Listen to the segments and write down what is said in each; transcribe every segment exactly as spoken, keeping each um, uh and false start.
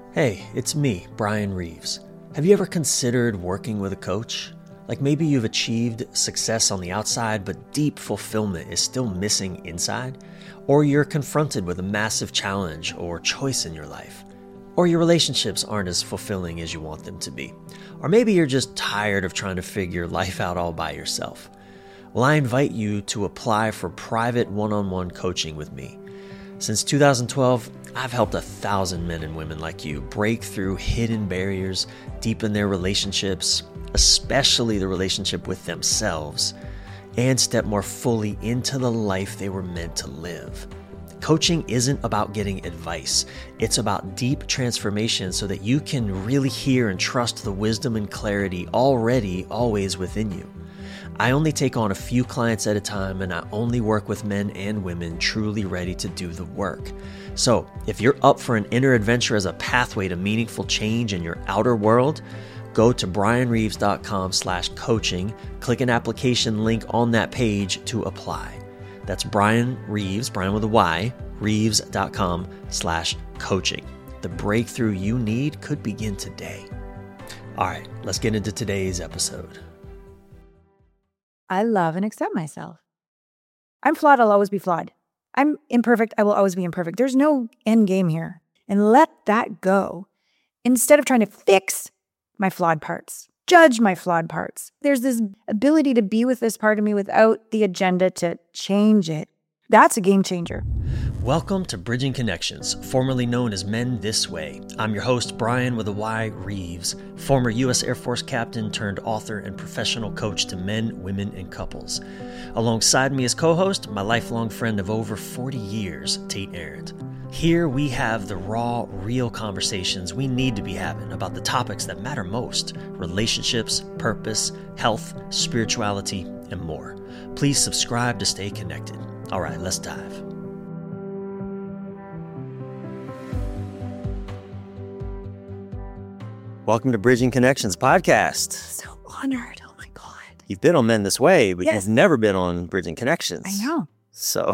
Hey, it's me, Brian Reeves. Have you ever considered working with a coach? Like maybe you've achieved success on the outside, but deep fulfillment is still missing inside? Or you're confronted with a massive challenge or choice in your life? Or your relationships aren't as fulfilling as you want them to be? Or maybe you're just tired of trying to figure life out all by yourself? Well, I invite you to apply for private one-on-one coaching with me. Since two thousand twelve, I've helped a thousand men and women like you break through hidden barriers, deepen their relationships, especially the relationship with themselves, and step more fully into the life they were meant to live. Coaching isn't about getting advice. It's about deep transformation so that you can really hear and trust the wisdom and clarity already always within you. I only take on a few clients at a time, and I only work with men and women truly ready to do the work. So if you're up for an inner adventure as a pathway to meaningful change in your outer world, go to brianreeves.com slash coaching, click an application link on that page to apply. That's Brian Reeves, Brian with a Y, reeves.com slash coaching. The breakthrough you need could begin today. All right, let's get into today's episode. I love and accept myself. I'm flawed, I'll always be flawed. I'm imperfect, I will always be imperfect. There's no end game here. And let that go. Instead of trying to fix my flawed parts, judge my flawed parts. There's this ability to be with this part of me without the agenda to change it. That's a game changer. Welcome to Bridging Connections, formerly known as Men This Way. I'm your host, Brian with a Y Reeves, former U S Air Force captain turned author and professional coach to men, women, and couples. Alongside me as co-host, my lifelong friend of over forty years, Tate Arendt. Here we have the raw, real conversations we need to be having about the topics that matter most: relationships, purpose, health, spirituality, and more. Please subscribe to stay connected. All right, let's dive. Welcome to Bridging Connections podcast. So honored. Oh my God. You've been on Men This Way, but Yes. you've never been on Bridging Connections. I know. So,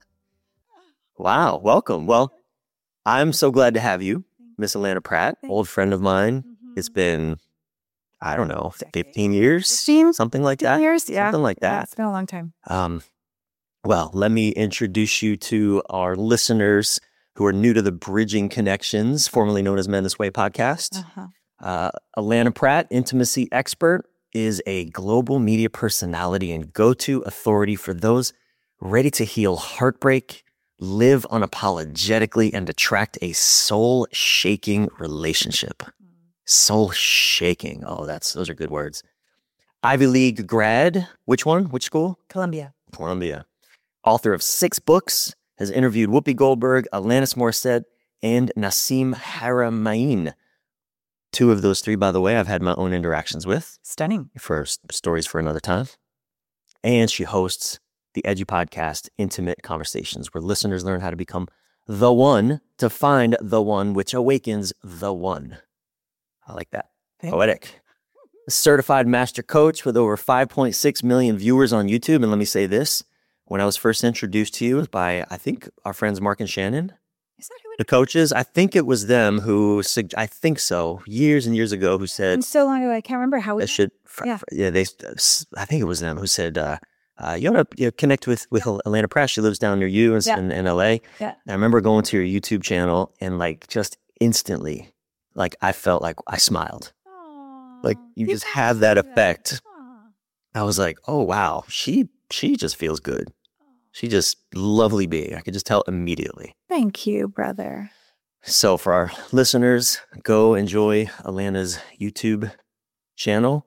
wow, welcome. Well, I'm so glad to have you, Miss Alana Pratt, Thank old friend of mine. Mhm. It's been, I don't know, Decade. fifteen years? fifteen? Something like fifteen that? years? Yeah. Something like Yeah, that. it's been a long time. Um, well, let me introduce you to our listeners who are new to the Bridging Connections, formerly known as Men This Way podcast. Uh-huh. Uh, Alana Pratt, intimacy expert, is a global media personality and go-to authority for those ready to heal heartbreak, live unapologetically, and attract a soul-shaking relationship. Soul-shaking. Oh, that's those are good words. Ivy League grad. Which one? Which school? Columbia. Columbia. Author of six books, has interviewed Whoopi Goldberg, Alanis Morissette, and Nassim Haramein. Two of those three, by the way, I've had my own interactions with Stunning. for s- stories for another time. And she hosts the Edgy podcast, Intimate Conversations, where listeners learn how to become the one to find the one, which awakens the one. I like that. Thank Poetic. Certified master coach with over five point six million viewers on YouTube. And let me say this, when I was first introduced to you by, I think, our friends Mark and Shannon, Is that who it the coaches, I think it was them who, sug- I think so, years and years ago, who said, And so long ago, I can't remember how we. that should, fr- Yeah. fr- yeah, they, I think it was them who said, uh, uh, you ought to you know, connect with, with Alana Pratt. She lives down near you in, Yeah. in, in L A. Yeah. And I remember going to your YouTube channel and like just instantly, like I felt like I smiled. Like you just have that effect. I was like, oh, wow, she, she just feels good. She just lovely being. I could just tell immediately. Thank you, brother. So for our listeners, go enjoy Alana's YouTube channel.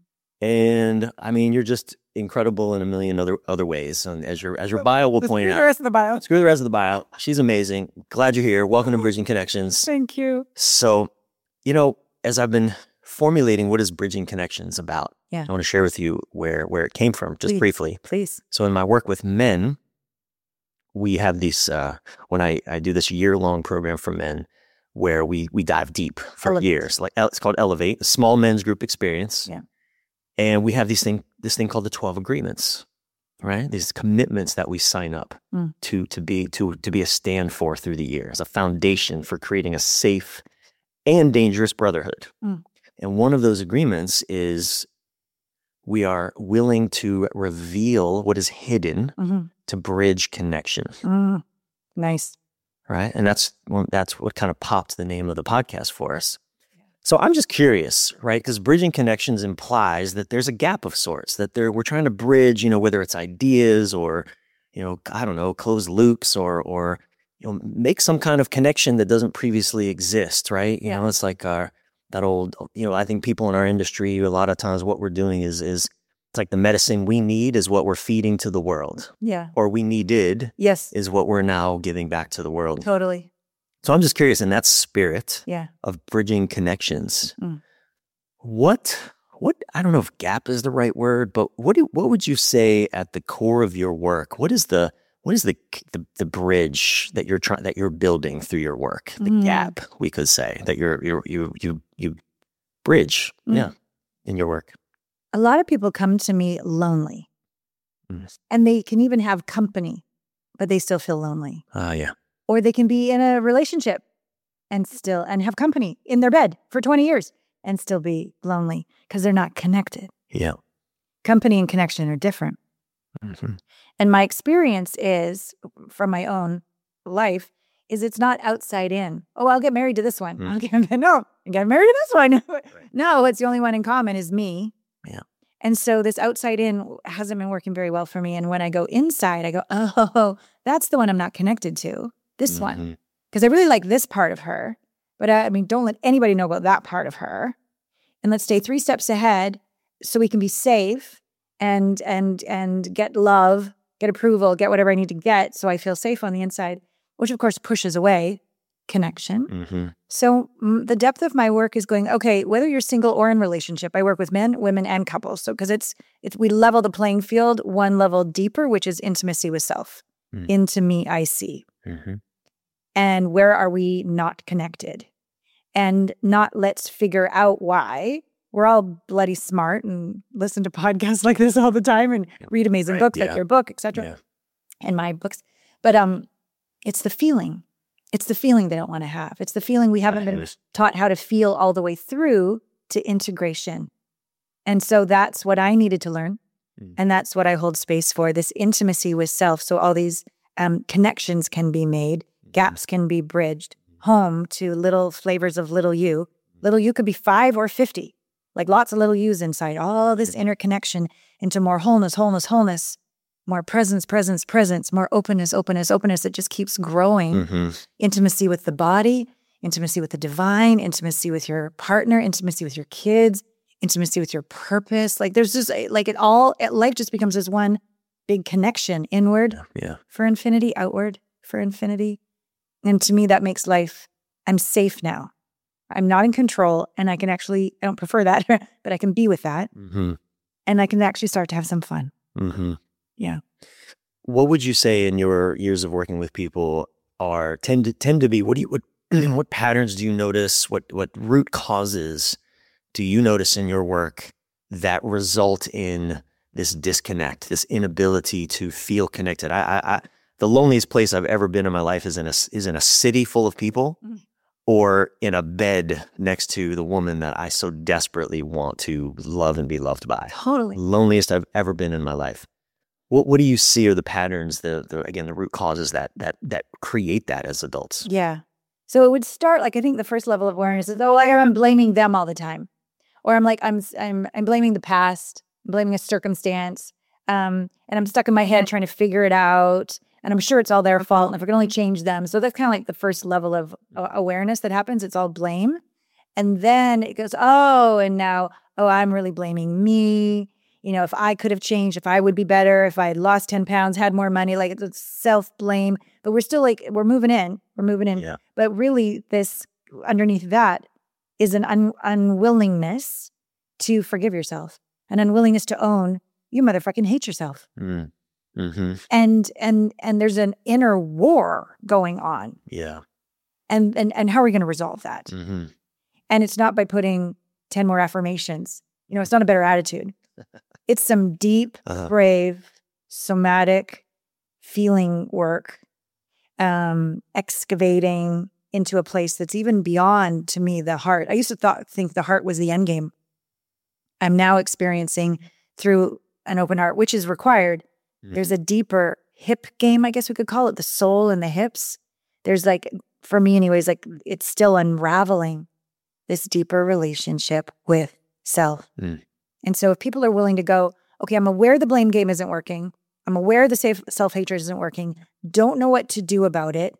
And I mean, you're just incredible in a million other other ways. And as your as your bio will Let's point do out, the rest of the bio. screw the rest of the bio. She's amazing. Glad you're here. Welcome to Bridging Connections. Thank you. So, you know, as I've been formulating what is Bridging Connections about, Yeah. I want to share with you where where it came from, just Please. briefly. Please. So in my work with men, we have these, uh, when I, I do this year-long program for men where we we dive deep for Elevate. years. Like it's called Elevate, a small men's group experience. Yeah. And we have these thing, this thing called the twelve agreements, right? These commitments that we sign up Mm. to to be to to be a stand for through the year as a foundation for creating a safe and dangerous brotherhood. Mm. And one of those agreements is we are willing to reveal what is hidden Mm-hmm. to bridge connection. Mm. Nice. Right. And that's well, that's what kind of popped the name of the podcast for us. So I'm just curious, right? Because bridging connections implies that there's a gap of sorts, that there we're trying to bridge, you know, whether it's ideas or, you know, I don't know, close loops or, or, you know, make some kind of connection that doesn't previously exist, right? You Yeah. know, it's like our, that old, you know, I think people in our industry, a lot of times what we're doing is, is it's like the medicine we need is what we're feeding to the world, Yeah. or we needed Yes. is what we're now giving back to the world. Totally. So I'm just curious, in that spirit Yeah. of bridging connections, Mm. what, what, I don't know if gap is the right word, but what do, what would you say at the core of your work? What is the, what is the, the, the bridge that you're trying, that you're building through your work? The Mm. gap, we could say, that you're, you're, you, you, you bridge, Mm. yeah, in your work. A lot of people come to me lonely, Mm. and they can even have company, but they still feel lonely. Ah, yeah. Or they can be in a relationship and still, and have company in their bed for twenty years and still be lonely because they're not connected. Yeah. Company and connection are different. Mm-hmm. And my experience is, from my own life, is it's not outside in. Oh, I'll get married to this one. Mm. I'll get, no, I get married to this one. No, it's the only one in common is me. Yeah. And so this outside in hasn't been working very well for me. And when I go inside, I go, oh, that's the one I'm not connected to. This Mm-hmm. one. Because I really like this part of her. But I, I mean, don't let anybody know about that part of her. And let's stay three steps ahead so we can be safe and and and get love, get approval, get whatever I need to get so I feel safe on the inside, which of course pushes away connection. Mm-hmm. So mm, the depth of my work is going, okay, whether you're single or in relationship, I work with men, women, and couples. So because it's, it's, we level the playing field one level deeper, which is intimacy with self. Mm. Into me, I see. Mm-hmm. And where are we not connected? And not let's figure out why. We're all bloody smart and listen to podcasts like this all the time and read amazing Right, books yeah. like your book, et cetera, Yeah. and my books. But um, it's the feeling. It's the feeling they don't want to have. It's the feeling we haven't been taught how to feel all the way through to integration. And so that's what I needed to learn. Mm. And that's what I hold space for, this intimacy with self. So all these um, connections can be made, gaps can be bridged home to little flavors of little you. Little you could be five or fifty, like lots of little yous inside, all this interconnection into more wholeness, wholeness, wholeness, more presence, presence, presence, more openness, openness, openness. It just keeps growing. Mm-hmm. Intimacy with the body, intimacy with the divine, intimacy with your partner, intimacy with your kids, intimacy with your purpose. Like there's just like it all, life just becomes this one big connection inward Yeah. Yeah. for infinity, outward for infinity. And to me, that makes life, I'm safe now. I'm not in control and I can actually, I don't prefer that, but I can be with that. Mm-hmm. And I can actually start to have some fun. Mm-hmm. Yeah. What would you say in your years of working with people are tend to tend to be what do you what what patterns do you notice? What what root causes do you notice in your work that result in this disconnect, this inability to feel connected? I, I, I the loneliest place I've ever been in my life is in a is in a city full of people, Mm. or in a bed next to the woman that I so desperately want to love and be loved by. Totally. Loneliest I've ever been in my life. What what do you see are the patterns, the, the again, the root causes that that that create that as adults? Yeah. So it would start like, I think the first level of awareness is, oh, like I'm blaming them all the time. Or I'm like, I'm I'm I'm blaming the past, I'm blaming a circumstance. Um, and I'm stuck in my head trying to figure it out. And I'm sure it's all their fault. And if I can only change them. So that's kind of like the first level of uh, awareness that happens. It's all blame. And then it goes, oh, and now, oh, I'm really blaming me. You know, if I could have changed, if I would be better, if I had lost ten pounds, had more money, like it's self-blame. But we're still like, we're moving in, we're moving in. Yeah. But really this, underneath that is an un- unwillingness to forgive yourself, an unwillingness to own, you motherfucking hate yourself. Mm. Mm-hmm. And, and, and there's an inner war going on. Yeah. And, and, and how are we going to resolve that? Mm-hmm. And it's not by putting ten more affirmations. You know, it's not a better attitude. It's some deep, Uh-huh. brave, somatic feeling work, um, excavating, into a place that's even beyond, to me, the heart. I used to thought, think the heart was the end game. I'm now experiencing through an open heart, which is required. Mm-hmm. There's a deeper hip game, I guess we could call it, the soul and the hips. There's like, for me anyways, like it's still unraveling this deeper relationship with self. Mm. And so if people are willing to go, okay, I'm aware the blame game isn't working. I'm aware the safe self-hatred isn't working. Don't know what to do about it.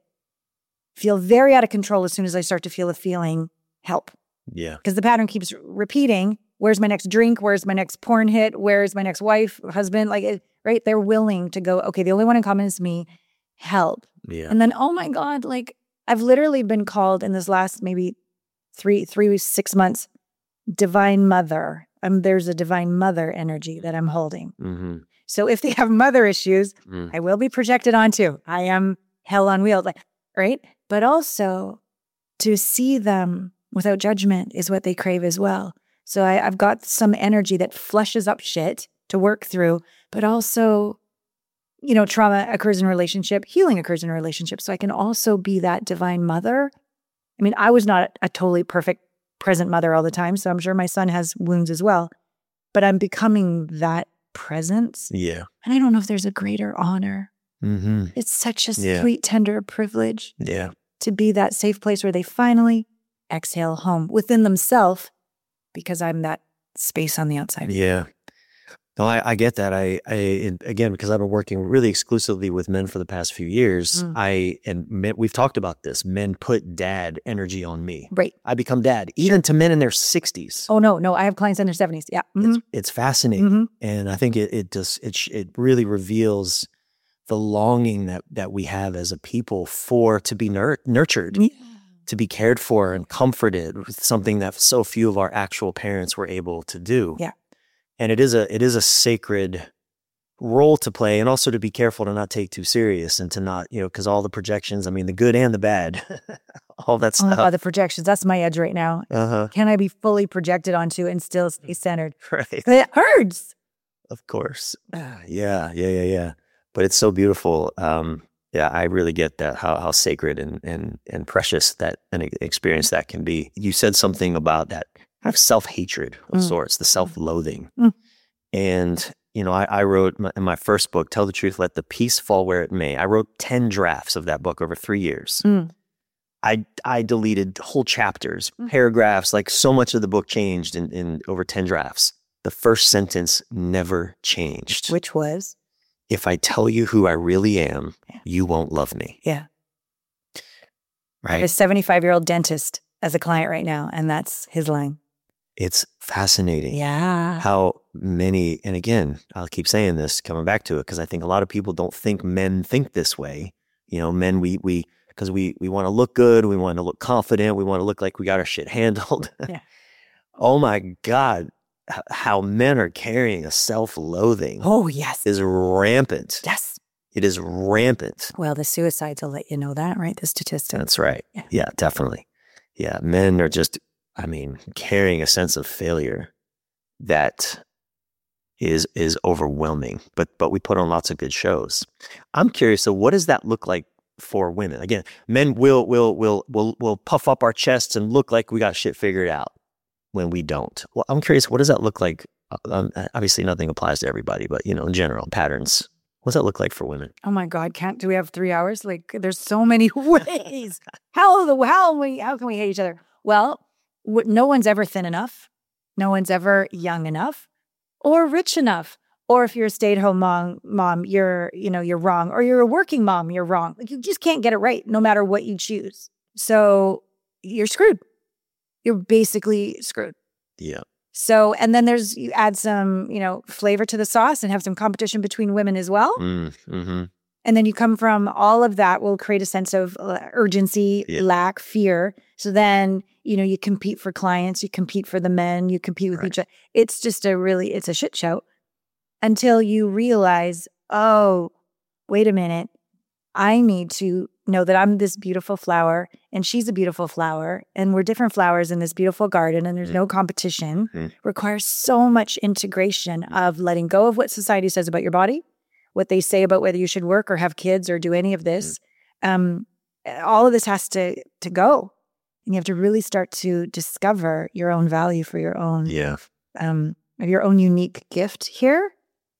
Feel very out of control as soon as I start to feel a feeling, help. Yeah. Because the pattern keeps repeating. Where's my next drink? Where's my next porn hit? Where's my next wife, husband? Like, it, right? They're willing to go, okay, the only one in common is me. Help. Yeah. And then, oh my God, like I've literally been called in this last maybe three, three, six months, divine mother. Um, there's a divine mother energy that I'm holding. Mm-hmm. So if they have mother issues, mm. I will be projected onto. I am hell on wheels, like, right? But also to see them without judgment is what they crave as well. So I, I've got some energy that flushes up shit to work through, but also, you know, trauma occurs in a relationship, healing occurs in a relationship. So I can also be that divine mother. I mean, I was not a totally perfect present mother all the time, so I'm sure my son has wounds as well, but I'm becoming that presence. Yeah. And I don't know if there's a greater honor. Mm-hmm. It's such a yeah. sweet, tender privilege. Yeah. To be that safe place where they finally exhale home within themselves, because I'm that space on the outside. Yeah. No, I, I get that. I, I, again, because I've been working really exclusively with men for the past few years, mm. I, and men, we've talked about this, men put dad energy on me. Right. I become dad, even to men in their sixties. Oh, no, no. I have clients in their seventies. Yeah. Mm-hmm. It's, it's fascinating. Mm-hmm. And I think it, it just, it, it really reveals the longing that, that we have as a people for, to be nur- nurtured. Yeah. To be cared for and comforted with something that so few of our actual parents were able to do. Yeah. And it is a it is a sacred role to play, and also to be careful to not take too serious and to not, you know, because all the projections, I mean, the good and the bad, all that stuff. Oh, God, the projections, that's my edge right now. Uh-huh. Can I be fully projected onto and still stay centered? Right. It hurts. Of course. Yeah, yeah, yeah, yeah. But it's so beautiful. Um, Yeah, I really get that, how how sacred and and and precious that an experience that can be. You said something about that kind of self-hatred of mm. sorts, the self-loathing. Mm. And, you know, I, I wrote my, in my first book, Tell the Truth, Let the Peace Fall Where It May. I wrote ten drafts of that book over three years. Mm. I I deleted whole chapters, mm. paragraphs, like so much of the book changed in, in over ten drafts. The first sentence never changed. Which was? If I tell you who I really am, yeah. you won't love me. Yeah. Right. I have a seventy-five-year-old dentist as a client right now, and that's his line. It's fascinating. Yeah. How many, and again, I'll keep saying this, coming back to it, because I think a lot of people don't think men think this way. You know, men, we, we, because we, we want to look good, we want to look confident, we want to look like we got our shit handled. Yeah. Oh my God. How men are carrying a self-loathing. Oh, yes. Is rampant. Yes. It is rampant. Well, the suicides will let you know that, right? The statistics. That's right. Yeah. yeah, definitely. Yeah, men are just, I mean, carrying a sense of failure that is is overwhelming. But but we put on lots of good shows. I'm curious, so what does that look like for women? Again, men will will will will will puff up our chests and look like we got shit figured out when we don't. Well, I'm curious, what does that look like? Um, obviously, nothing applies to everybody, but, you know, in general, patterns. What does that look like for women? Oh my God, can't, do we have three hours? Like, there's so many ways. how, the, how, we, how can we hate each other? Well, w- no one's ever thin enough. No one's ever young enough or rich enough. Or if you're a stay-at-home mom, mom, you're, you know, you're wrong. Or you're a working mom, you're wrong. Like, you just can't get it right no matter what you choose. So you're screwed. You're basically screwed. Yeah. So, and then there's, you add some, you know, flavor to the sauce and have some competition between women as well. Mm, mm-hmm. And then you come from all of that will create a sense of urgency, yeah. lack, fear. So then, you know, you compete for clients, you compete for the men, you compete with right. each other. It's just a really, it's a shit show until you realize, oh, wait a minute. I need to know that I'm this beautiful flower and she's a beautiful flower and we're different flowers in this beautiful garden and there's mm. no competition. Mm. Requires so much integration of letting go of what society says about your body, what they say about whether you should work or have kids or do any of this. Mm. Um, all of this has to to go. And you have to really start to discover your own value for your own, Yeah. um, your own unique gift here.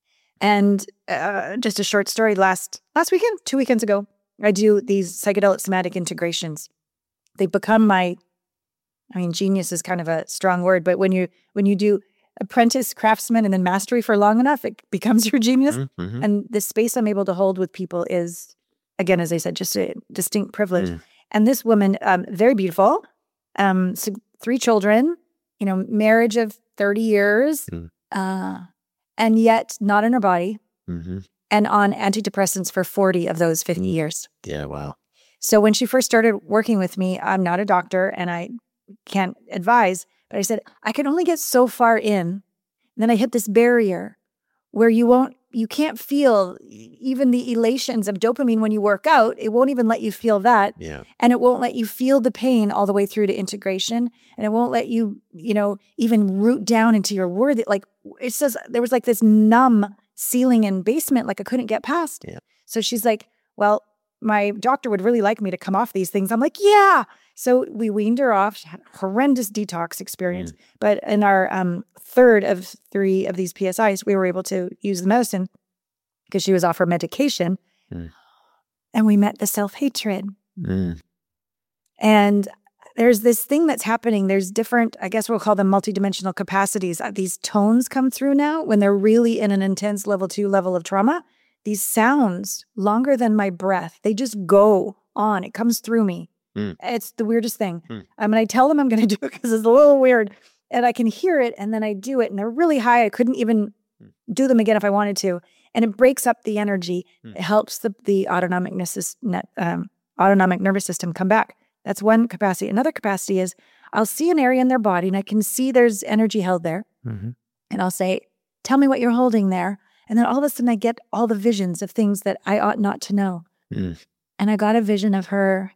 And uh, just a short story. Last last weekend, two weekends ago, I do these psychedelic somatic integrations. They become my, I mean, genius is kind of a strong word, but when you when you do apprentice, craftsman, and then mastery for long enough, it becomes your genius. Mm-hmm. And the space I'm able to hold with people is, again, as I said, just a distinct privilege. Mm. And this woman, um, very beautiful, um, so three children, you know, marriage of thirty years, Mm. uh, and yet not in her body, Mm-hmm. and on antidepressants for forty of those fifty Mm. years. Yeah, wow. So when she first started working with me, I'm not a doctor and I can't advise, but I said, I can only get so far in. And then I hit this barrier where you won't, you can't feel even the elations of dopamine when you work out. It won't even let you feel that. Yeah. And it won't let you feel the pain all the way through to integration. And it won't let you, you know, even root down into your worth. Like it says, there was like this numb ceiling and basement, like I couldn't get past. Yeah. So she's like, well, my doctor would really like me to come off these things. I'm like, yeah. So we weaned her off. She had a horrendous detox experience. Mm. But in our um, third of three of these P S Is, we were able to use the medicine because she was off her medication. Mm. And we met the self-hatred. Mm. And there's this thing that's happening. There's different, I guess we'll call them multidimensional capacities. Uh, These tones come through now when they're really in an intense level two level of trauma. These sounds, longer than my breath, they just go on. It comes through me. Mm. It's the weirdest thing. Mm. Um, and I tell them I'm going to do it because it's a little weird. And I can hear it, and then I do it, and they're really high. I couldn't even Mm. do them again if I wanted to. And it breaks up the energy. Mm. It helps the, the autonomic, nervous, um, autonomic nervous system come back. That's one capacity. Another capacity is I'll see an area in their body, and I can see there's energy held there. Mm-hmm. And I'll say, tell me what you're holding there. And then all of a sudden I get all the visions of things that I ought not to know. Mm. And I got a vision of her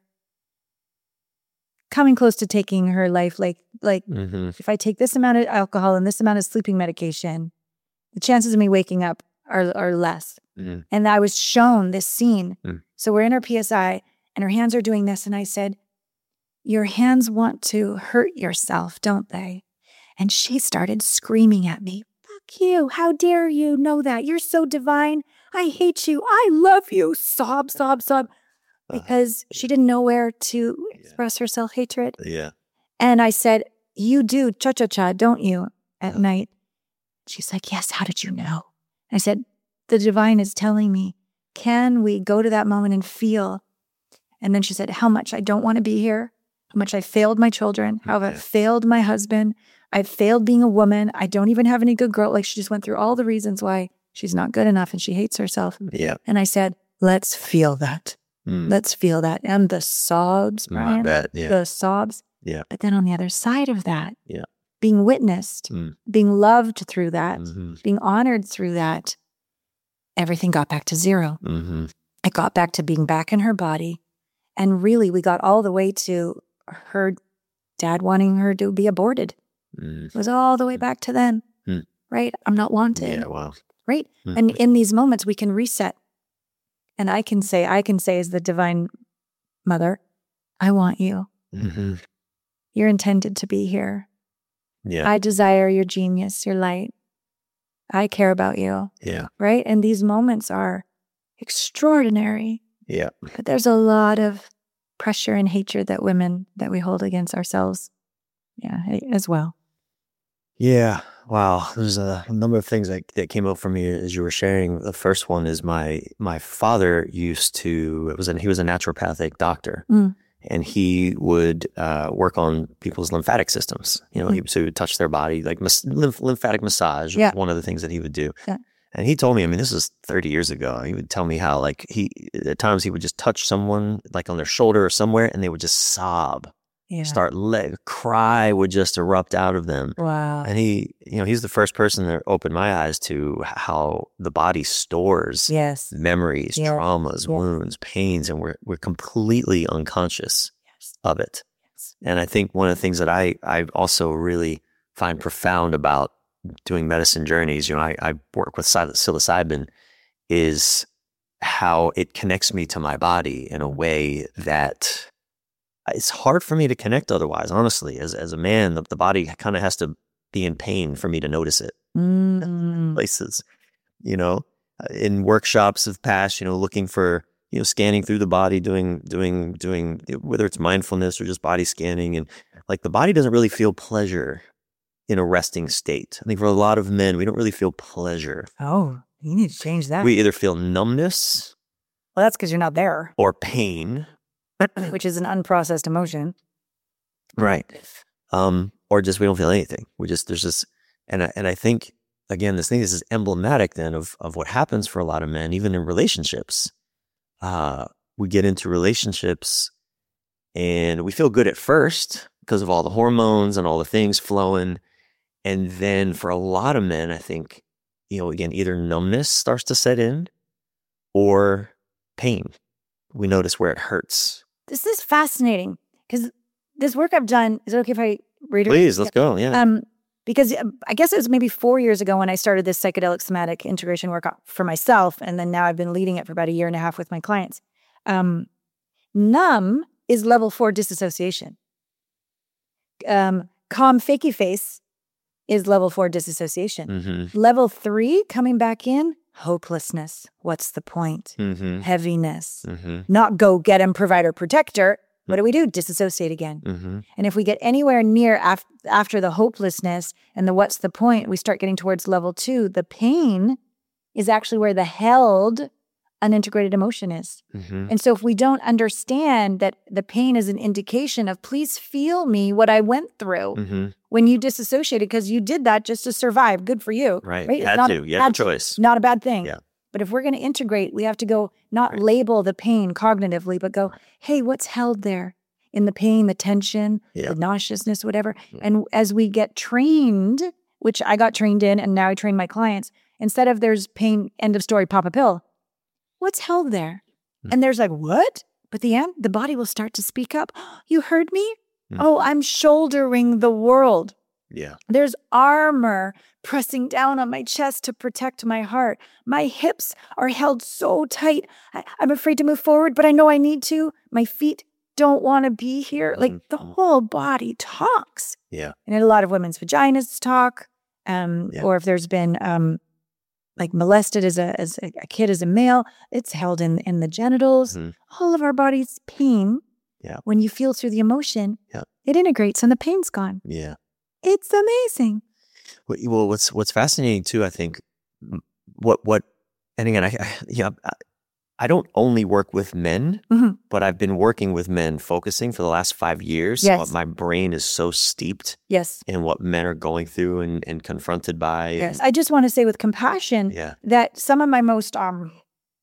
coming close to taking her life. Like, like Mm-hmm. if I take this amount of alcohol and this amount of sleeping medication, the chances of me waking up are, are less. Mm. And I was shown this scene. Mm. So we're in our P S I and her hands are doing this. And I said, your hands want to hurt yourself, don't they? And she started screaming at me. Fuck you. How dare you know that? You're so divine. I hate you. I love you. Sob, sob, sob. Because she didn't know where to express her self-hatred. Yeah. And I said, you do cha-cha-cha, don't you, at Yeah. night? She's like, yes, how did you know? I said, the divine is telling me, can we go to that moment and feel? And then she said, how much I don't want to be here, how much I failed my children, how I've Yeah. failed my husband, I've failed being a woman, I don't even have any good girl. Like she just went through all the reasons why she's not good enough and she hates herself. Yeah. And I said, let's feel that. Mm. Let's feel that. And the sobs, I Brian, bet. Yeah. the sobs. Yeah. But then on the other side of that, Yeah. being witnessed, Mm. being loved through that, Mm-hmm. being honored through that, everything got back to zero. Mm-hmm. It got back to being back in her body. And really, we got all the way to her dad wanting her to be aborted. Mm. It was all the way back to then, Mm. right? I'm not wanted, Yeah. Wow. right? Mhm. And in these moments, we can reset. And I can say, I can say as the divine mother, I want you. Mm-hmm. You're intended to be here. Yeah. I desire your genius, your light. I care about you, yeah. right? And these moments are extraordinary. Yeah. But there's a lot of pressure and hatred that women, that we hold against ourselves, yeah, as well. Yeah. Wow. There's a number of things that, that came up for me as you were sharing. The first one is my my father used to, it was an, he was a naturopathic doctor. Mm. And he would uh, work on people's lymphatic systems. You know, Mm. he, so he would touch their body, like mas- lymph- lymphatic massage Yeah. was one of the things that he would do. Yeah. And he told me, I mean, this was thirty years ago. He would tell me how, like, he at times he would just touch someone, like on their shoulder or somewhere, and they would just sob, Yeah. start le- cry would just erupt out of them. Wow. And he, you know, he's the first person that opened my eyes to how the body stores Yes. memories, Yeah. traumas, Yeah. wounds, pains, and we're we're completely unconscious Yes. of it. Yes. And I think one of the things that I I also really find profound about doing medicine journeys, you know, I, I work with psil- psilocybin, is how it connects me to my body in a way that it's hard for me to connect otherwise. Honestly, as as a man, the, the body kind of has to be in pain for me to notice it. Mm. Places, you know, in workshops of past, you know, looking for, you know, scanning through the body, doing, doing, doing, whether it's mindfulness or just body scanning. And like the body doesn't really feel pleasure in a resting state. I think for a lot of men, we don't really feel pleasure. Oh, you need to change that. We either feel numbness. Well, that's because you're not there. Or pain. Which is an unprocessed emotion. Right. Um, or just we don't feel anything. We just, there's this, and I, and I think, again, this thing, this is emblematic then of, of what happens for a lot of men, even in relationships. Uh, we get into relationships and we feel good at first because of all the hormones and all the things flowing. And then for a lot of men, I think, you know, again, either numbness starts to set in or pain. We notice where it hurts. This is fascinating because this work I've done, is it okay if I read it? Please, let's go. Yeah. Um, because I guess it was maybe four years ago when I started this psychedelic somatic integration work for myself. And then now I've been leading it for about a year and a half with my clients. Um, numb is level four disassociation. Um, calm, fakey face is level four disassociation. Mm-hmm. Level three, coming back in, hopelessness. What's the point? Mm-hmm. Heaviness. Mm-hmm. Not go get him, provider, protector. What do we do? Disassociate again. Mm-hmm. And if we get anywhere near af- after the hopelessness and the what's the point, we start getting towards level two. The pain is actually where the held unintegrated emotion is. Mm-hmm. And so if we don't understand that the pain is an indication of please feel me what I went through Mm-hmm. when you disassociated because you did that just to survive. Good for you. Right. right? You had Not to. You bad- had a choice. Not a bad thing. Yeah. But if we're going to integrate, we have to go not Right. label the pain cognitively, but go, hey, what's held there in the pain, the tension, Yeah. the nauseousness, whatever. Yeah. And as we get trained, which I got trained in, and now I train my clients, instead of there's pain, end of story, pop a pill, what's held there? Mm. And there's like, what? But the end, the body will start to speak up. You heard me? Mm. Oh, I'm shouldering the world. Yeah. There's armor pressing down on my chest to protect my heart. My hips are held so tight. I, I'm afraid to move forward, but I know I need to. My feet don't want to be here. Like the Mhm. whole body talks. Yeah. And a lot of women's vaginas talk. Um, Yeah. Or if there's been um, like molested as a as a, a kid as a male, it's held in in the genitals. Mhm. All of our body's pain. Yeah. When you feel through the emotion, Yeah. it integrates and the pain's gone. Yeah. It's amazing. Well, well, what's what's fascinating too, I think, m- what what, and again, I, I yeah, I, I don't only work with men, Mhm. but I've been working with men, focusing for the last five years. Yes. So my brain is so steeped Yes. in what men are going through and, and confronted by. Yes. I just want to say with compassion Yeah. that some of my most um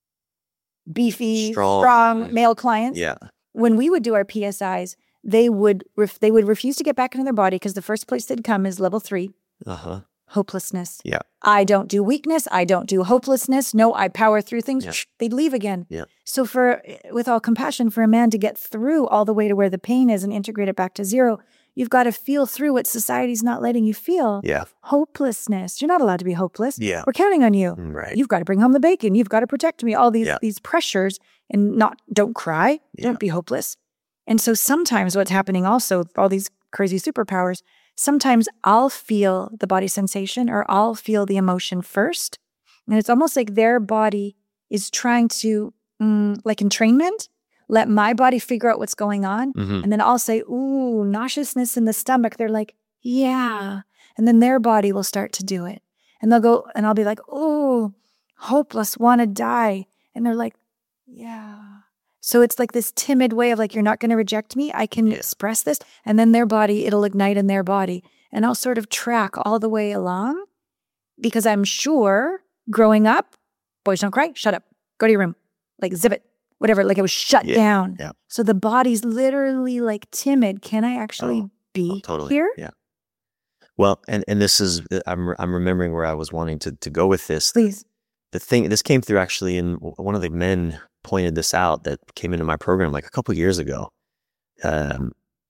beefy, Strong. strong, male clients, Yeah. when we would do our P S Is, they would ref- they would refuse to get back into their body because the first place they'd come is level three, Uh huh. hopelessness. Yeah. I don't do weakness. I don't do hopelessness. No, I power through things. Yeah. They'd leave again. Yeah. So for, with all compassion, for a man to get through all the way to where the pain is and integrate it back to zero, you've got to feel through what society's not letting you feel. Yeah. Hopelessness. You're not allowed to be hopeless. Yeah. We're counting on you. Mm, Right. You've got to bring home the bacon. You've got to protect me. All these Yeah. these pressures and not don't cry. Yeah. Don't be hopeless. And so sometimes what's happening also, all these crazy superpowers, sometimes I'll feel the body sensation or I'll feel the emotion first. And it's almost like their body is trying to, mm, like entrainment, let my body figure out what's going on. Mhm. And then I'll say, ooh, nauseousness in the stomach. They're like, yeah. And then their body will start to do it. And they'll go, and I'll be like, ooh, hopeless, want to die. And they're like, yeah. So it's like this timid way of like, you're not going to reject me. I can Yeah. express this. And then their body, it'll ignite in their body. And I'll sort of track all the way along because I'm sure growing up, boys don't cry, shut up, go to your room, like zip it, whatever. Like it was shut Yeah. down. Yeah. So the body's literally like timid. Can I actually Oh, be Oh, totally. here? Yeah. Well, and, and this is, I'm I'm remembering where I was wanting to, to go with this. Please. The thing, this came through actually, and one of the men pointed this out that came into my program like a couple years ago. Um,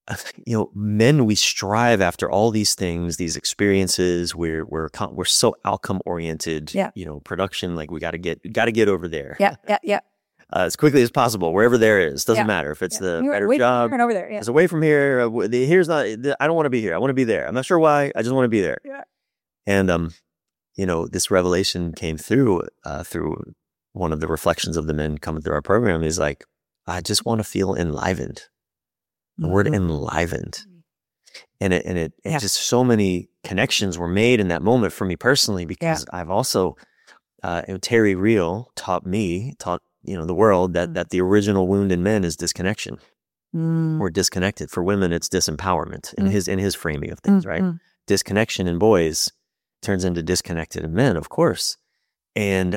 you know, men, we strive after all these things, these experiences. We're we're con- we're so outcome oriented. Yeah. You know, production, like we got to get got to get over there. Yeah, yeah, yeah. Uh, as quickly as possible, wherever there is. Doesn't Yeah. matter if it's yeah. the You're better away from job. here and over there. Yeah. It's away from here. Uh, w- the- here's not. The, I don't want to be here. I want to be there. I'm not sure why. I just want to be there. Yeah. And um, you know, this revelation came through uh, through one of the reflections of the men coming through our program. Is like, I just want to feel enlivened. The word Mhm. enlivened. And it, and it, it Yeah. just so many connections were made in that moment for me personally, because I've also, uh, you know, Terry Real taught me, taught, you know, the world that, Mm. that the original wound in men is disconnection. Mm. We're disconnected. For women, it's disempowerment in Mm. his, in his framing of things, Mm, right? mm. Disconnection in boys turns into disconnected in men, of course. And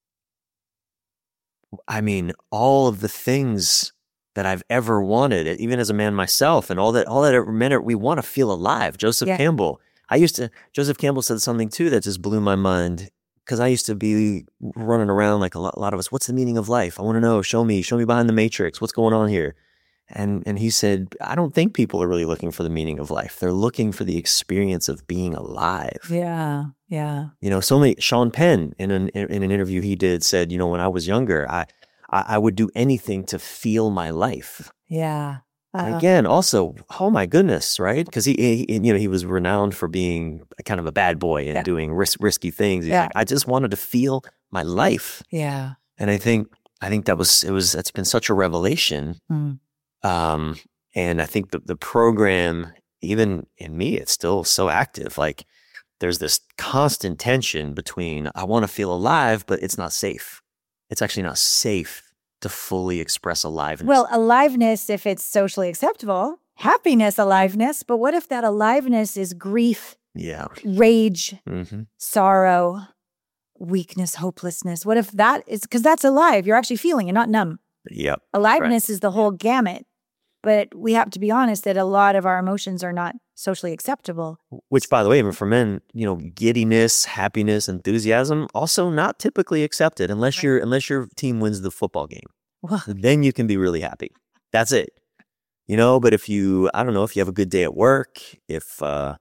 I mean, all of the things that I've ever wanted, even as a man myself, and all that, all that men are, we want to feel alive. Joseph Yeah. Campbell. I used to, Joseph Campbell said something too that just blew my mind, because I used to be running around like a lot, a lot of us. What's the meaning of life? I want to know. Show me, show me behind the matrix. What's going on here? And and he said, I don't think people are really looking for the meaning of life. They're looking for the experience of being alive. Yeah, yeah. You know, so many. Sean Penn in an in an interview he did said, you know, when I was younger, I I, I would do anything to feel my life. Yeah. And Uh, again, also, oh my goodness, right? Because he, he, you know, he was renowned for being a kind of a bad boy and Yeah. doing ris- risky things. He's Yeah. like, I just wanted to feel my life, yeah. and I think, I think that was, it was, that's been such a revelation. Mm. Um, and I think the the program, even in me, it's still so active. Like, there's this constant tension between I want to feel alive, but it's not safe. It's actually not safe to fully express aliveness. Well, aliveness, if it's socially acceptable, happiness, aliveness. But what if that aliveness is grief, yeah. rage, Mm-hmm. sorrow, weakness, hopelessness? What if that is, because that's alive. You're actually feeling it, not numb. Yep. Aliveness is the whole gamut. But we have to be honest that a lot of our emotions are not socially acceptable. Which, by the way, even for men, you know, giddiness, happiness, enthusiasm, also not typically accepted unless Right. your unless your team wins the football game. Well, Then you can be really happy. That's it. You know, but if you, I don't know, if you have a good day at work, if, uh,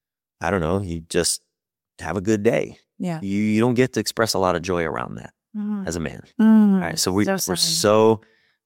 I don't know, you just have a good day, yeah. you, you don't get to express a lot of joy around that Mm. as a man. Mm. All right. So we, So we're sad. so,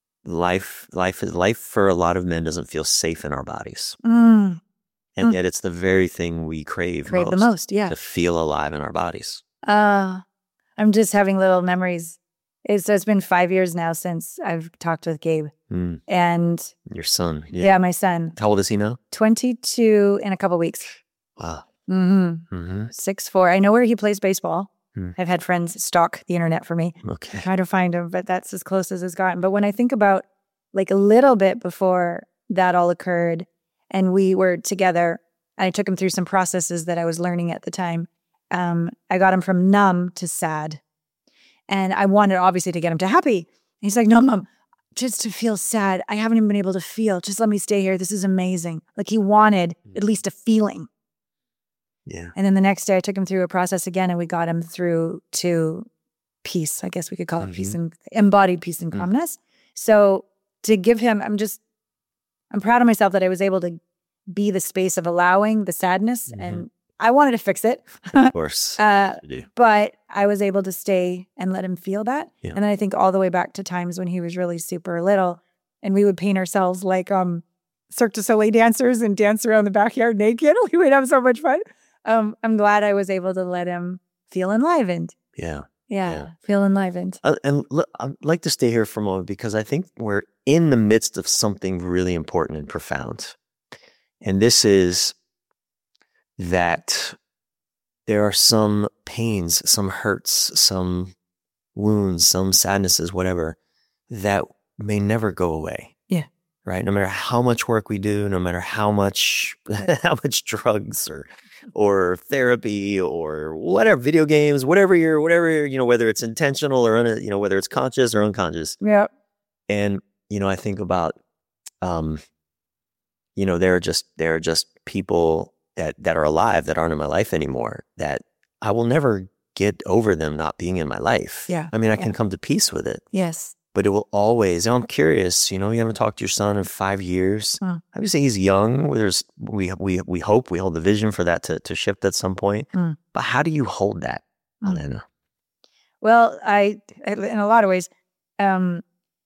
life, life, life for a lot of men doesn't feel safe in our bodies. Mm. And Mm. yet it's the very thing we crave, Crave most, the most, yeah. to feel alive in our bodies. Uh, I'm just having little memories. It's, so it's been five years now since I've talked with Gabe. Mm. And Your son. yeah, Yeah. my son, How old is he now? twenty-two in a couple weeks. Wow. Mm-hmm. Mm-hmm. six foot four. I know where he plays baseball. Hmm. I've had friends stalk the internet for me, Okay. try to find him, but that's as close as it's gotten. But when I think about like a little bit before that all occurred and we were together, and I took him through some processes that I was learning at the time. Um, I got him from numb to sad. And I wanted obviously to get him to happy. And he's like, no, Mom, just to feel sad. I haven't even been able to feel. Just let me stay here. This is amazing. Like he wanted at least a feeling. Yeah. And then the next day I took him through a process again and we got him through to peace. I guess we could call it peace and embodied peace and Mm. calmness. So to give him, I'm just, I'm proud of myself that I was able to be the space of allowing the sadness Mhm. and I wanted to fix it. Of course. Uh, You do. but I was able to stay and let him feel that. Yeah. And then I think all the way back to times when he was really super little and we would paint ourselves like um Cirque du Soleil dancers and dance around the backyard naked. We would have so much fun. Um, I'm glad I was able to let him feel enlivened. Yeah. Yeah, Yeah. feel enlivened. Uh, and l- I'd like to stay here for a moment because I think we're in the midst of something really important and profound. And this is that there are some pains, some hurts, some wounds, some sadnesses, whatever, that may never go away. Yeah. Right? No matter how much work we do, no matter how much how much drugs or or therapy or whatever, video games, whatever you're, whatever you're, you know, whether it's intentional or, un, you know, whether it's conscious or unconscious. Yeah. And, you know, I think about, um, you know, there are just, there are just people that, that are alive that aren't in my life anymore that I will never get over them not being in my life. Yeah, I mean, I yeah. can come to peace with it, Yes. but it will always, and I'm curious, you know, you haven't talked to your son in five years. Mm. Obviously he's young. There's, we, we, we hope, we hold the vision for that to, to shift at some point. Mm. But how do you hold that, Mm. Alanna? Well, I, in a lot of ways, um,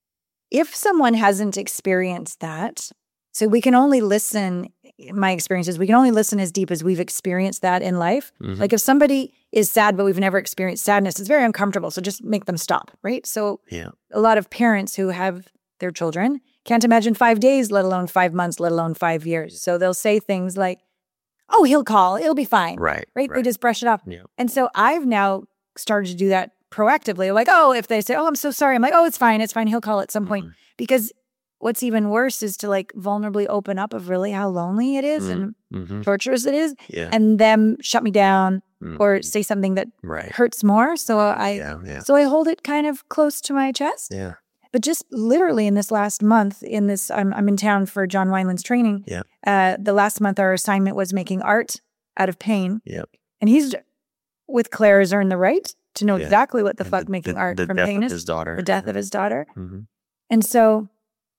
if someone hasn't experienced that, so we can only listen, my experiences, we can only listen as deep as we've experienced that in life. Mm-hmm. Like if somebody is sad, but we've never experienced sadness, it's very uncomfortable. So just make them stop, right? So Yeah. a lot of parents who have their children can't imagine five days, let alone five months, let alone five years. So they'll say things like, oh, he'll call, it'll be fine. Right. Right? right. They just brush it off. Yeah. And so I've now started to do that proactively. Like, oh, if they say, oh, I'm so sorry. I'm like, oh, it's fine. It's fine. He'll call at some point. Mhm. Because what's even worse is to like vulnerably open up of really how lonely it is Mhm. and Mm-hmm. torturous it is, Yeah. and them shut me down Mhm. or say something that Right. hurts more. So I, Yeah. Yeah. so I hold it kind of close to my chest. Yeah. But just literally in this last month, in this, I'm, I'm in town for John Wineland's training. Yeah. Uh, the last month, our assignment was making art out of pain. Yeah. And he's, with Claire, has earned the right to know Yeah. exactly what the And fuck the, making the, art the from death pain of is. his daughter. The death of his daughter. Mm-hmm. And so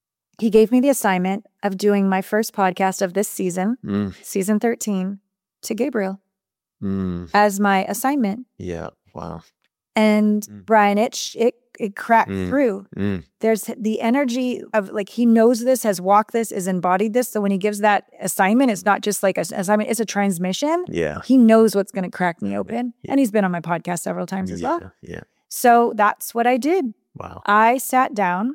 he gave me the assignment of doing my first podcast of this season, Mm. season thirteen, to Gabriel Mm. as my assignment. Yeah. Wow. And Mm. Brian, it, sh- it, it cracked Mm. through. Mm. There's the energy of like, he knows this, has walked this, has embodied this. So when he gives that assignment, it's not just like an assignment, it's a transmission. Yeah. He knows what's going to crack me open. Yeah. And he's been on my podcast several times as yeah. well. Yeah. So that's what I did. Wow. I sat down.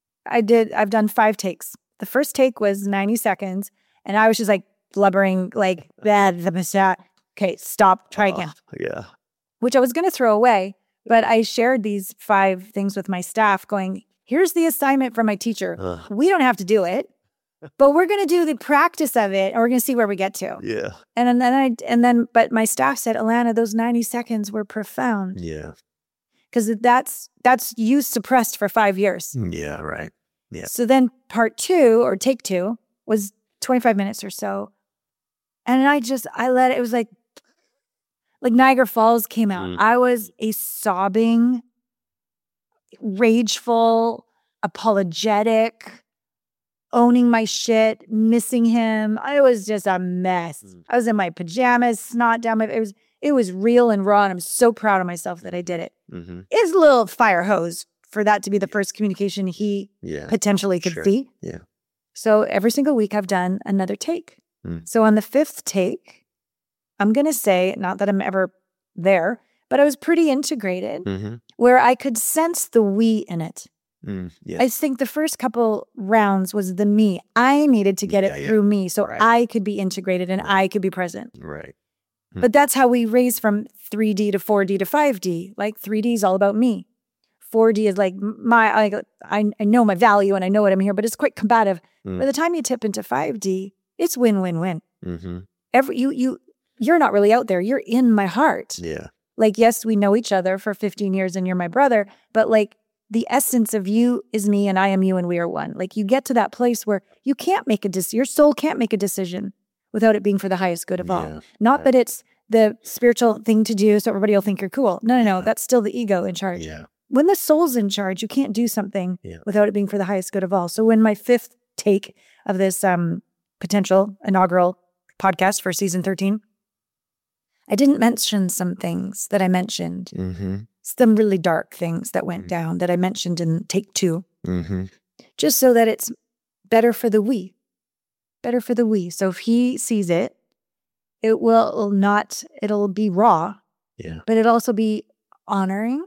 I did, I've done five takes. The first take was ninety seconds. And I was just like blubbering, like, bad, the massa- okay, stop, try again, Oh, yeah. which I was going to throw away. But I shared these five things with my staff going, here's the assignment from my teacher. Ugh. We don't have to do it, but we're going to do the practice of it and we're going to see where we get to. Yeah. And then I, and then, but my staff said, Alanna, those ninety seconds were profound. Yeah. Because that's, that's you suppressed for five years. Yeah. Right. Yeah. So then part two or take two was twenty-five minutes or so. And I just, I let it, it was like, like Niagara Falls came out. Mm. I was a sobbing, rageful, apologetic, owning my shit, missing him. I was just a mess. Mm. I was in my pajamas, snot down my, it was, it was real and raw. And I'm so proud of myself that I did it. Mm-hmm. It's a little fire hose for that to be the first communication he Yeah. potentially could Sure. see. Yeah. So every single week I've done another take. Mm. So on the fifth take, I'm going to say, not that I'm ever there, but I was pretty integrated Mm-hmm. where I could sense the we in it. Mm. Yeah. I think the first couple rounds was the me. I needed to get Yeah, it yeah. through me so Right. I could be integrated and I could be present. Right. But that's how we raise from three D to four D to five D. Like three D is all about me. four D is like my, like I, I know my value and I know what I'm here, but it's quite combative. Mm. By the time you tip into five D, it's win, win, win. Mm-hmm. Every, you, you, you're not really out there. You're in my heart. Yeah. Like, yes, we know each other for fifteen years and you're my brother, but like the essence of you is me and I am you and we are one. Like you get to that place where you can't make a decision. Your soul can't make a decision without it being for the highest good of all. Yeah. Not Right. that it's the spiritual thing to do so everybody will think you're cool. No, no, no. That's still the ego in charge. Yeah. When the soul's in charge, you can't do something Yeah. without it being for the highest good of all. So when my fifth take of this um, potential inaugural podcast for season thirteen, I didn't mention some things that I mentioned, Mm-hmm. some really dark things that went Mm. down that I mentioned in take two, Mm-hmm. just so that it's better for the we, better for the we. So if he sees it, it will not, it'll be raw, Yeah. but it'll also be honoring.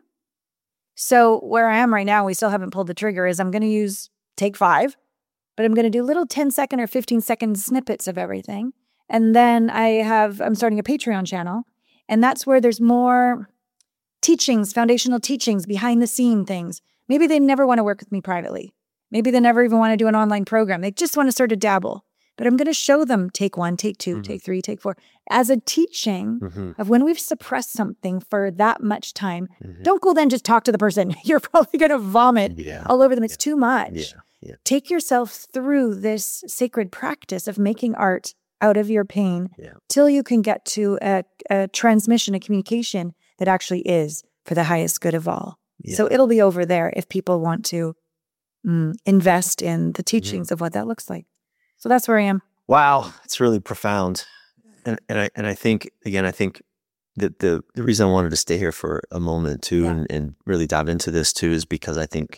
So where I am right now, we still haven't pulled the trigger, is I'm going to use take five, but I'm going to do little ten second or fifteen second snippets of everything. And then I have, I'm starting a Patreon channel, and that's where there's more teachings, foundational teachings, behind the scene things. Maybe they never want to work with me privately. Maybe they never even want to do an online program. They just want to sort of dabble. But I'm going to show them take one, take two, Mhm. take three, take four as a teaching Mm-hmm. of when we've suppressed something for that much time. Mm-hmm. Don't go then just talk to the person. You're probably going to vomit Yeah. all over them. It's Yeah. too much. Yeah. Yeah. Take yourself through this sacred practice of making art out of your pain Yeah. till you can get to a, a transmission, a communication that actually is for the highest good of all. Yeah. So it'll be over there if people want to mm, invest in the teachings Mhm. of what that looks like. So that's where I am. Wow, it's really profound. And and I and I think again, I think that the the reason I wanted to stay here for a moment too, Yeah. and, and really dive into this too, is because I think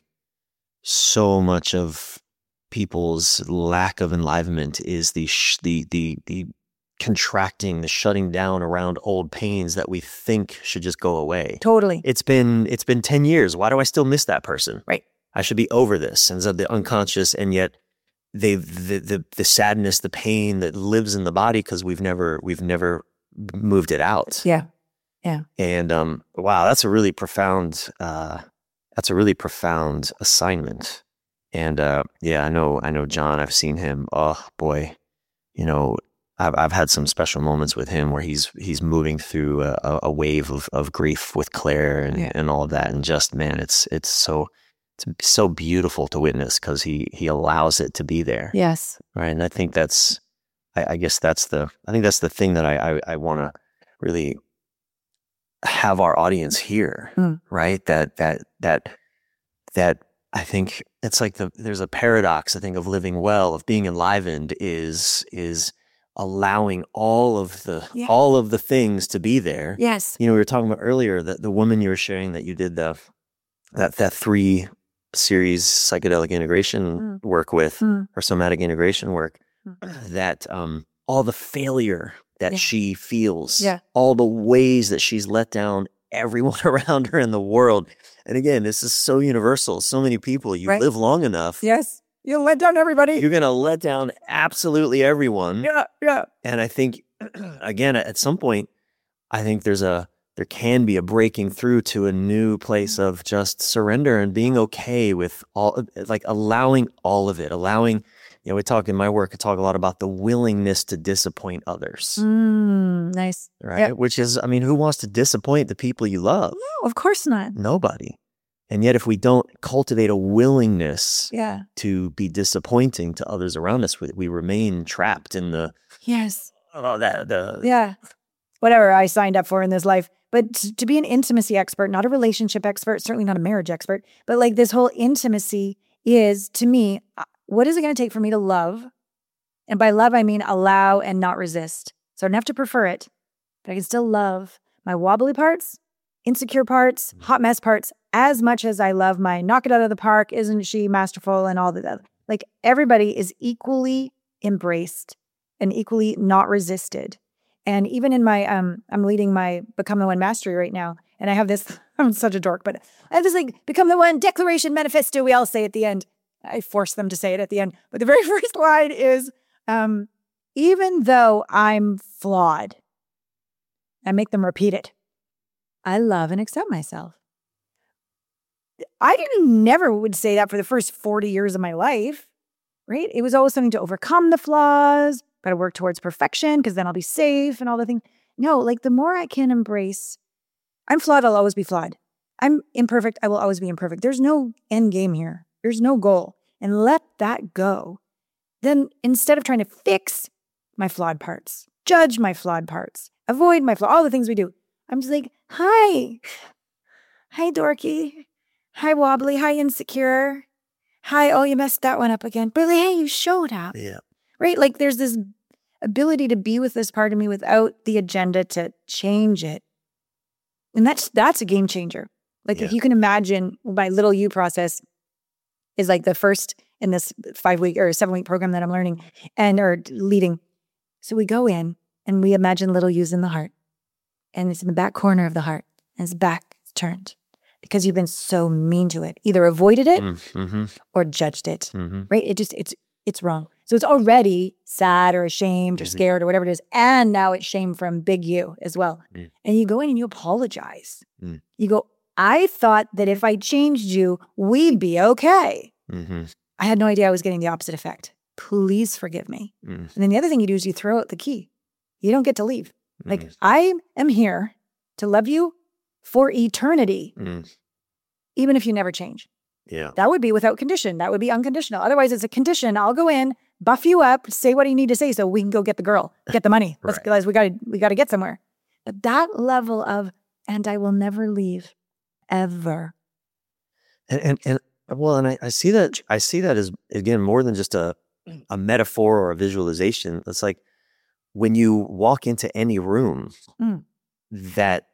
so much of people's lack of enlivenment is the sh- the the the contracting, the shutting down around old pains that we think should just go away. Totally. It's been it's been ten years. Why do I still miss that person? Right. I should be over this. And so the unconscious, and yet they the the the sadness, the pain that lives in the body because we've never we've never moved it out. Yeah. Yeah. And um, wow, that's a really profound uh, that's a really profound assignment. And uh, yeah, I know I know John. I've seen him. Oh boy, you know, I've I've had some special moments with him where he's he's moving through a, a wave of, of grief with Claire and, Yeah. and all of that. And just man, it's it's so it's so beautiful to witness because he he allows it to be there. Yes. Right. And I think that's, I, I guess that's the, I think that's the thing that I, I, I want to really have our audience hear, Mm. right? That, that, that, that I think it's like the, there's a paradox, I think, of living well, of being enlivened is, is allowing all of the, Yeah. all of the things to be there. Yes. You know, we were talking about earlier that the woman you were sharing that you did the, that, that three series psychedelic integration Mm. work with, Mm. or somatic integration work, Mm. that um, all the failure that Yeah. she feels, Yeah. all the ways that she's let down everyone around her in the world. And again, this is so universal. So many people, you Right. live long enough, Yes. You let down everybody. you're going to let down absolutely everyone. Yeah. Yeah. And I think, again, at some point, I think there's a, there can be a breaking through to a new place of just surrender and being okay with all, like allowing all of it, allowing, you know, we talk in my work, I talk a lot about the willingness to disappoint others, Mm, nice. right? Yep. Which is, I mean, who wants to disappoint the people you love? No, of course not. Nobody. And yet if we don't cultivate a willingness Yeah. to be disappointing to others around us, we, we remain trapped in the, Yes. oh, that, the, Yeah. Whatever I signed up for in this life. But t- to be an intimacy expert, not a relationship expert, certainly not a marriage expert, but like this whole intimacy is, to me, uh, what is it going to take for me to love? And by love, I mean allow and not resist. So I don't have to prefer it, but I can still love my wobbly parts, insecure parts, hot mess parts, as much as I love my knock it out of the park, isn't she masterful, and all that. Like everybody is equally embraced and equally not resisted. And even in my, um, I'm leading my Become the One Mastery right now. And I have this, I'm such a dork, but I have this like Become the One Declaration Manifesto we all say at the end. I force them to say it at the end. But the very first line is, um, even though I'm flawed, I make them repeat it. I love and accept myself. I didn't never would say that for the first forty years of my life, right? It was always something to overcome the flaws. Got to work towards perfection because then I'll be safe and all the things. No, like the more I can embrace, I'm flawed, I'll always be flawed. I'm imperfect, I will always be imperfect. There's no end game here. There's no goal. And let that go. Then instead of trying to fix my flawed parts, judge my flawed parts, avoid my flaw, all the things we do, I'm just like, hi. Hi, dorky. Hi, wobbly. Hi, insecure. Hi, oh, you messed that one up again. But hey, you showed up. yeah. Right? Like there's this ability to be with this part of me without the agenda to change it. And that's that's a game changer. Like Yeah. if you can imagine my little you process is like the first in this five week or seven week program that I'm learning and or leading. So we go in and we imagine little you's in the heart. And it's in the back corner of the heart. And it's back, it's turned. Because you've been so mean to it. Either avoided it Mm-hmm. or judged it. Mm-hmm. Right? It just, it's it's wrong. So it's already sad or ashamed or Mhm. scared or whatever it is. And now it's shame from big you as well. Mm. And you go in and you apologize. Mm. You go, I thought that if I changed you, we'd be okay. Mm-hmm. I had no idea I was getting the opposite effect. Please forgive me. Mm. And then the other thing you do is you throw out the key. You don't get to leave. Like, Mm. I am here to love you for eternity, Mm. even if you never change. Yeah. That would be without condition. That would be unconditional. Otherwise, it's a condition. I'll go in, buff you up, say what you need to say so we can go get the girl, get the money. Let's Right. realize we got to we got to get somewhere. But that level of, and I will never leave, ever. And, and, and well, and I, I see that, I see that as, again, more than just a, a metaphor or a visualization. It's like when you walk into any room, Mm. that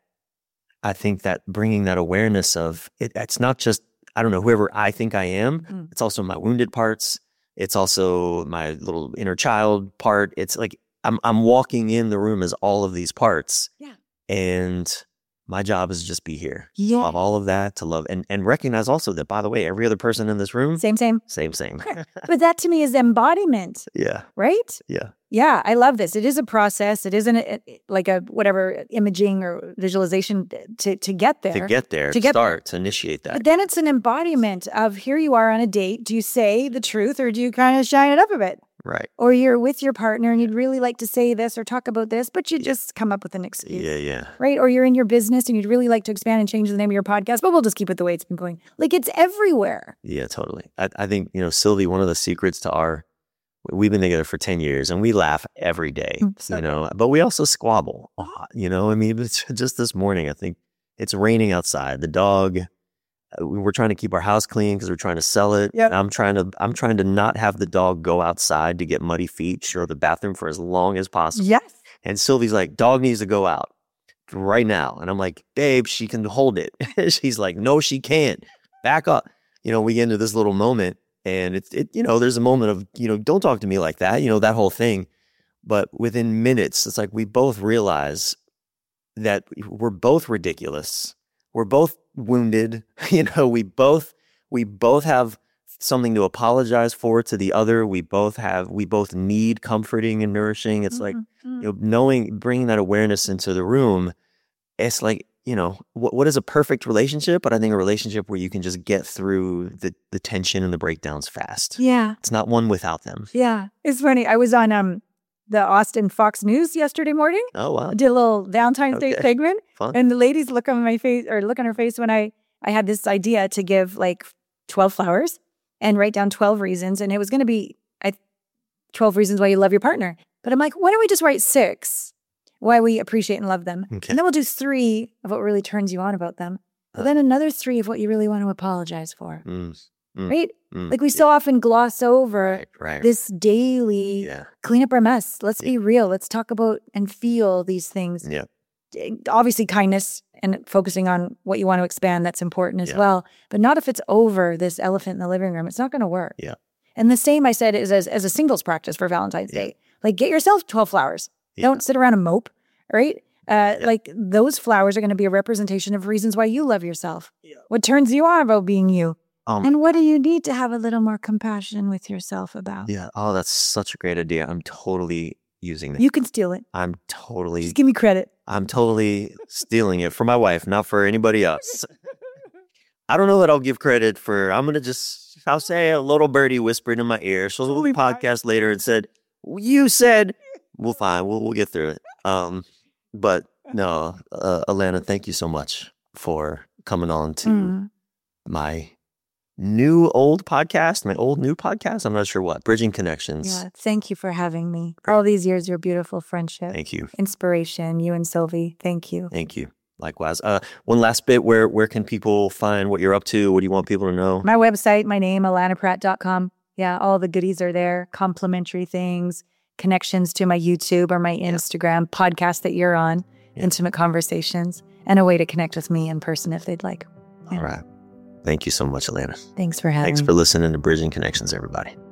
I think that bringing that awareness of it, it's not just, I don't know, whoever I think I am, Mm. it's also my wounded parts. It's also my little inner child part. It's like I'm I'm walking in the room as all of these parts. Yeah. And my job is to just be here. Yeah. Love all of that, to love and, and recognize also that, by the way, every other person in this room, Same, same. same, same. But that to me is embodiment, Yeah. right? Yeah. Yeah, I love this. It is a process. It isn't a, like a whatever imaging or visualization to to get there. To get there, To to get start, to initiate that. But then it's an embodiment of here you are on a date. Do you say the truth or do you kind of shine it up a bit? Right. Or you're with your partner and you'd really like to say this or talk about this, but you just come up with an excuse. Yeah, yeah. Right? Or you're in your business and you'd really like to expand and change the name of your podcast, but we'll just keep it the way it's been going. Like it's everywhere. Yeah, totally. I, I think, you know, Sylvie, one of the secrets to our, we've been together for ten years and we laugh every day, So you know, but we also squabble a lot, you know, I mean, it's just this morning, I think it's raining outside. The dog, uh, we we're trying to keep our house clean because we're trying to sell it. Yep. I'm trying to, I'm trying to not have the dog go outside to get muddy feet, share the bathroom for as long as possible. Yes. And Sylvie's like, dog needs to go out right now. And I'm like, babe, she can hold it. She's like, no, she can't. Back up. You know, we get into this little moment and it's, it, you know, there's a moment of, you know, don't talk to me like that, you know, that whole thing. But within minutes, it's like we both realize that we're both ridiculous. We're both wounded. You know, we both, we both have something to apologize for to the other. We both have, we both need comforting and nourishing. It's like, Mm-hmm. you know, knowing, bringing that awareness into the room, it's like, you know, what what is a perfect relationship? But I think a relationship where you can just get through the, the tension and the breakdowns fast. Yeah. It's not one without them. Yeah. It's funny. I was on um the Austin Fox News yesterday morning. Oh, wow. I did a little Valentine's Day Okay. segment. Fun. And the ladies look on my face or look on her face when I, I had this idea to give like twelve flowers and write down twelve reasons. And it was going to be I, twelve reasons why you love your partner. But I'm like, why don't we just write six? Why we appreciate and love them. Okay. And then we'll do three of what really turns you on about them. But Uh. then another three of what you really want to apologize for. Mm, mm, Right? mm. Like we so often gloss over Right, right. this daily Yeah. clean up our mess. Let's be real. Let's talk about and feel these things. Yeah. Obviously, kindness and focusing on what you want to expand, that's important as Yeah. well. But not if it's over this elephant in the living room. It's not going to work. Yeah. And the same I said is as, as a singles practice for Valentine's Yeah. Day. Like get yourself twelve flowers. Yeah. Don't sit around and mope, right? Uh, Yeah. Like those flowers are going to be a representation of reasons why you love yourself. Yeah. What turns you on about being you. Um, And what do you need to have a little more compassion with yourself about? yeah. Oh, that's such a great idea. I'm totally using that. You can steal it. I'm totally, Just give me credit. I'm totally stealing it for my wife, not for anybody else. I don't know that I'll give credit for, I'm going to just, I'll say a little birdie whispered in my ear. So we'll podcast later and said, you said, well, fine, we'll, we'll get through it. Um, but no, uh, Alana, thank you so much for coming on to Mm. my new old podcast, my old new podcast. I'm not sure what, Bridging Connections. Yeah, thank you for having me. All these years, your beautiful friendship, Thank you. inspiration, you and Sylvie. Thank you. Thank you. Likewise. Uh, one last bit, where where can people find what you're up to? What do you want people to know? My website, my name, alana pratt dot com. Yeah, all the goodies are there. Complimentary things, connections to my YouTube or my Instagram, podcast that you're on, Yeah. intimate conversations, and a way to connect with me in person if they'd like. All right. Thank you so much, Alana. Thanks for having Thanks me. for listening to Bridging Connections, everybody.